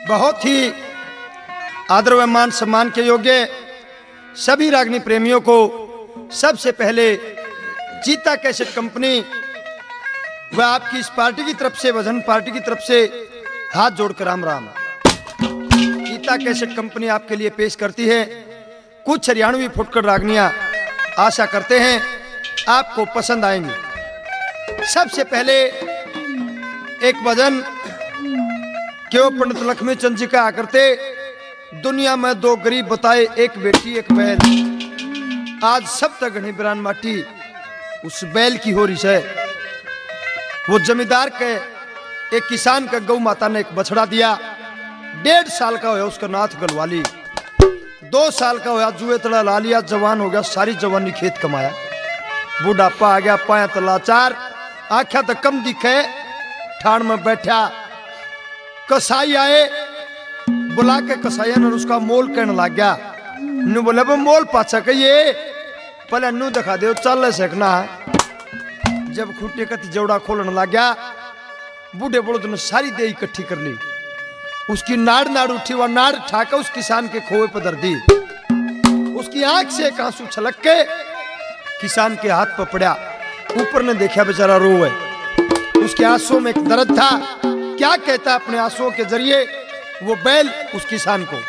बहुत ही आदर व मान सम्मान के योग्य सभी रागनी प्रेमियों को सबसे पहले जीता कैसेट कंपनी व आपकी इस पार्टी की तरफ से, भजन पार्टी की तरफ से हाथ जोड़कर राम राम। जीता कैसेट कंपनी आपके लिए पेश करती है कुछ हरियाणवी फुटकर रागनियां। आशा करते हैं आपको पसंद आएंगी। सबसे पहले एक भजन क्यों पंडित लक्ष्मी चंद जी का करते, दुनिया में दो गरीब बताए, एक बेटी एक बैल। आज सब तक घनी बिरान माटी उस बैल की हो रही है। वो जमींदार के एक किसान का गौ माता ने एक बछड़ा दिया। 1.5 साल का होया उसका नाथ गलवाली, 2 साल का होया जुए तड़ा ला लिया, जवान हो गया, सारी जवानी खेत कमाया। बुढ़ापा आ गया, पाया तलाचार, आख्या तो कम दिखे, ठाण में बैठा। कसाई आए, बुला के कसाई ने उसका मोल कहने लग गया। नु बोले मोल पाछा कहिए, पहले नु दिखा दे चल सकना है। जब खूटे का जोड़ा खोलने लग गया, बूढ़े बड़ों ने सारी देह इकट्ठी कर ली। उसकी नाड़ नाड़ उठी, वह नाड़ ठाकर उस किसान के खोए पर धर दी। उसकी आंख से एक आंसू छलक के किसान के हाथ पर पड़ा। ऊपर ने देखा बेचारा रोए, उसके आंसुओं में एक दर्द था। क्या कहता अपने आंसुओं के जरिए वो बैल उस किसान को,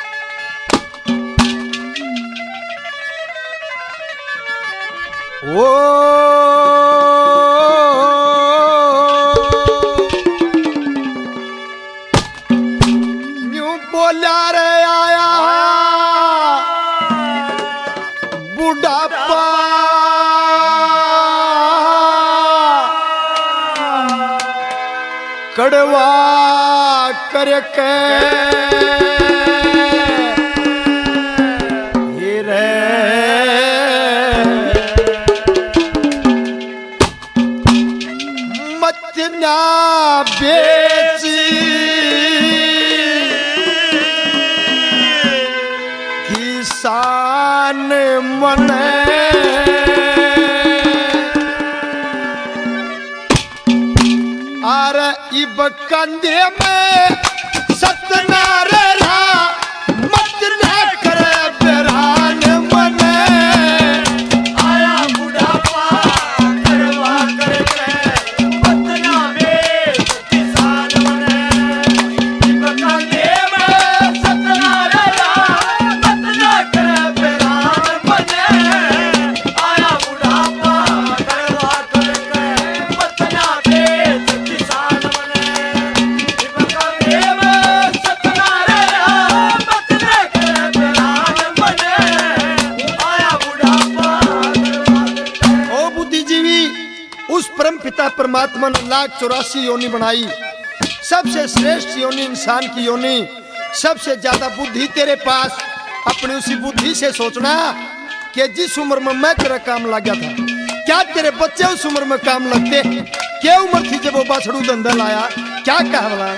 ओ न्यू बोला रे आया बुढ़ापा, कड़वा करके हीरे मत ना बेची, किसान मने आर इब कंधे में सतनारे रहा, मत ना करे बेरान मने। आया बुढ़ापा करवा करके मत ना बेच किसान मने। इब कंधे में सतनारे रहा, मत ना करे बेरान मने। आया बुढ़ापा करवा करके मत ना बेच किसान मने। इब कंधे में सतनारे रहा, मत ना करे बेरान मने। आया बुढ़ापा करवा करके। ओ बुद्धिजीवी, उस परम पिता परमात्मा ने 1,84,000 योनि बनाई। सबसे श्रेष्ठ योनि इंसान की योनि, सबसे ज्यादा बुद्धि तेरे पास। अपनी उसी बुद्धि से सोचना कि जिस उम्र में मैं तेरा काम लग गया था, क्या तेरे बच्चे उस उम्र में काम लगते? क्या उम्र थी जब वो बाछड़ू धंधा लाया? क्या कहा बोला?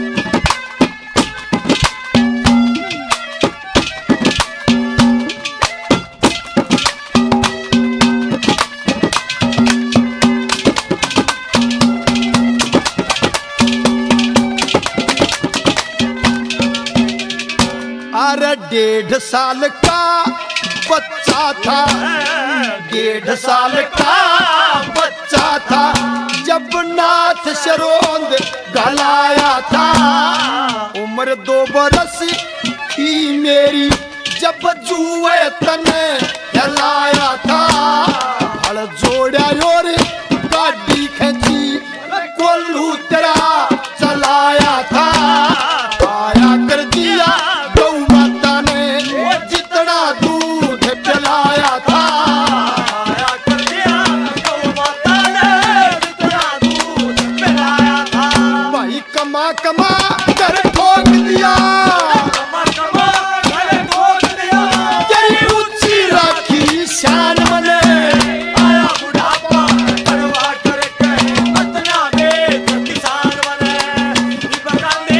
अरे 1.5 साल का बच्चा था, 1.5 साल का बच्चा था, जब नाथ शरोंद गलाया था। उम्र 2 बरस थी मेरी, जब जुए तने हिलाया था। हल जोड़ा और गाड़ी खींची, कोल्हू तेरा चलाया था। आया कर दिया गौ माता ने जितना दूध पिलाया था। आया कर दिया गौ माता ने जितना दूध पिलाया था। भाई कमा कमा कर ठोक दिया, कमा कमा कर ठोक दिया। तेरी ऊंची राखी शान मने। आया बुढ़ापा करवा करके मत ना बेच किसान मने। इब कंधे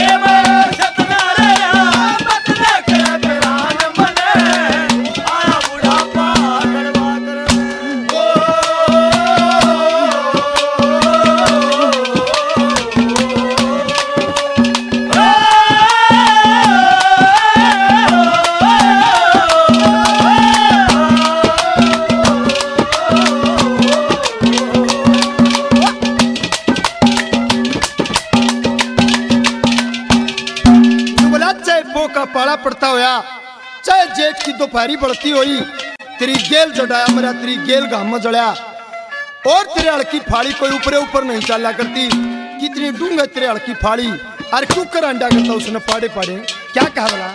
भला चाहे पो का पाला पड़ता होया, चाहे जेठ की दोपहरी बढ़ती हुई, तेरी गेल जड़ाया मेरा, तेरी गेल गाम जड़ाया, और तेरे हड़की फाड़ी कोई ऊपरे ऊपर नहीं चला करती। कितनी डूंगे तेरे हड़की फाड़ी, अरे क्यों कर अंडा करता उसने पाड़े पाड़े, क्या कहा बोला?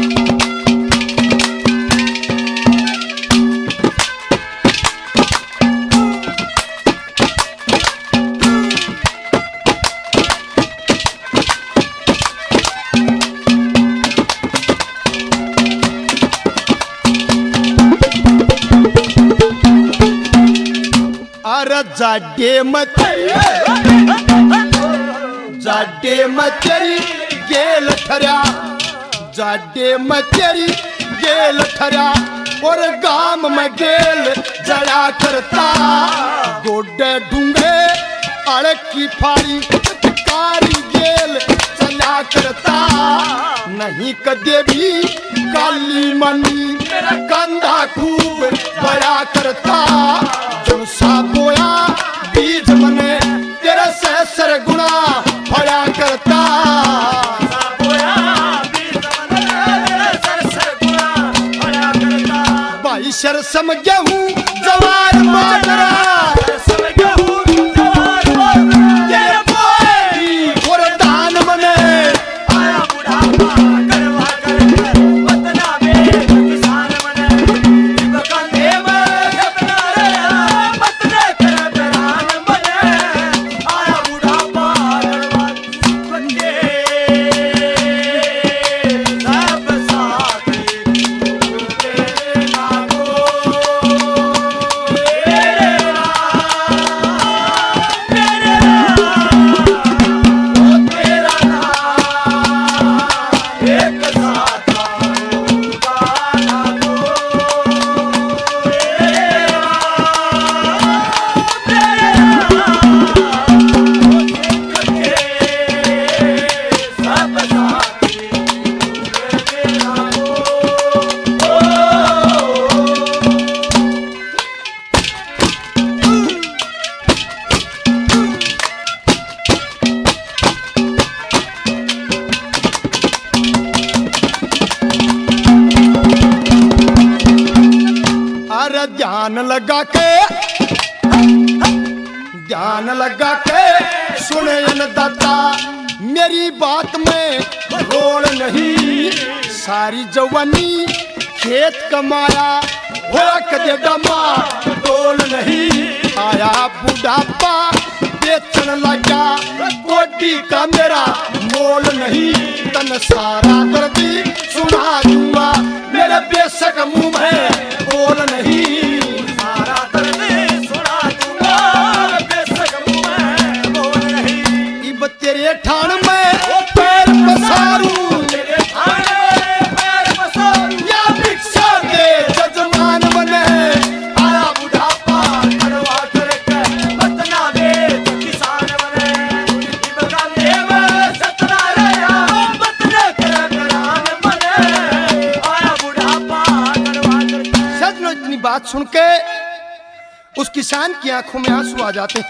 जाडे मचरी गेल ठरिया, जाडे मचरी गेल ठरिया, और गाम में गेल जड़ा करता, गोडे ढूंगे अड़क की फाड़ी कारी गेल चला करता, नहीं कदे भी काली मनी कंधा खूब बड़ा करता, जो सा बोया बीज मने तेरा सहस्र गुना फड़ा करता, भाई शर सम गेहूं जवार बाजरा, और दान मने आया बुढ़ापा करवा कर वतना में किसान मने बकंदे में अपना रे वतने कर बरान मने आया बुढ़ापा करवा बंदे सब साथी के नागो ध्यान लगा के सुने दाता, मेरी बात में रोल नहीं, सारी जवानी खेत कमाया हो कदे डमा डोल नहीं, आया बुढ़ापा बेचन लगा कोटी का मेरा मोल नहीं, तन सारा दर्दी सुना दूंगा मेरे बेशक मुंह में बोल नहीं, सारा दर्दी सुना दूंगा बेशक मुंह में बोल नहीं, इब तेरे ठाण में पैर पसारूं, तेरे ठाण में पैर पसारूं, या भिक्षा दे जजमान बने, आया बुढ़ापा करवा करके वतना में किसान बने, इब गांधे में सतना रहा वतने कर करान बने, आया बुढ़ापा करवा करके। सजनो इतनी बात सुन के उस किसान की आंखों में आंसू आ जाते,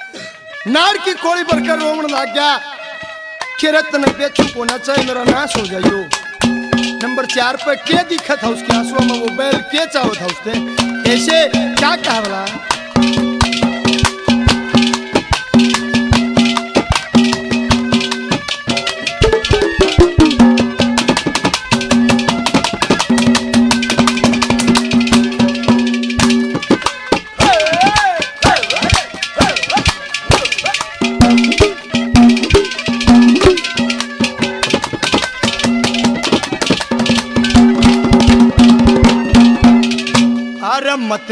नार की कोड़ी भरकर रोमन लग गया कि रत्न बेचू को ना चाहे मेरा नाश हो जाइयो। नंबर 4 पे क्या दिखा था उसके आंसुओं में, वो बैल क्या चाहो था उसने, ऐसे क्या कहा बोला? मत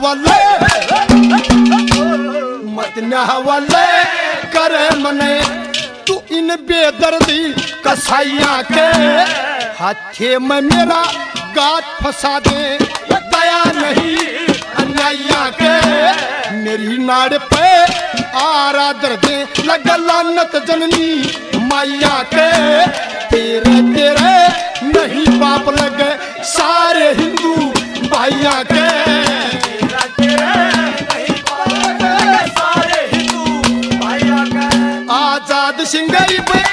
न्याहवाले करे मने, तू इन बेदर्दी कसाइया के हाथे में मेरा गात फंसा दे, दया नहीं अन्यायिया के मेरी नाड़ पे आराधर दे, लग लानत जननी माइया के, तेरे तेरे नहीं बाप लगे सारे हिंदू भाइया के, आजाद सिंगरी पे